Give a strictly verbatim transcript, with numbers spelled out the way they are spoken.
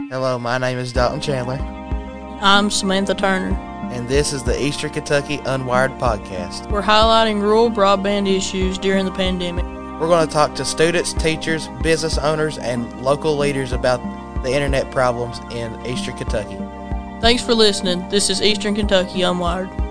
Hello, my name is Dalton Chandler, I'm Samantha Turner. and this is the Eastern Kentucky Unwired Podcast. We're highlighting rural broadband issues during the pandemic. We're going to talk to students, teachers, business owners, and local leaders about the internet problems in Eastern Kentucky. Thanks for listening. This is Eastern Kentucky Unwired.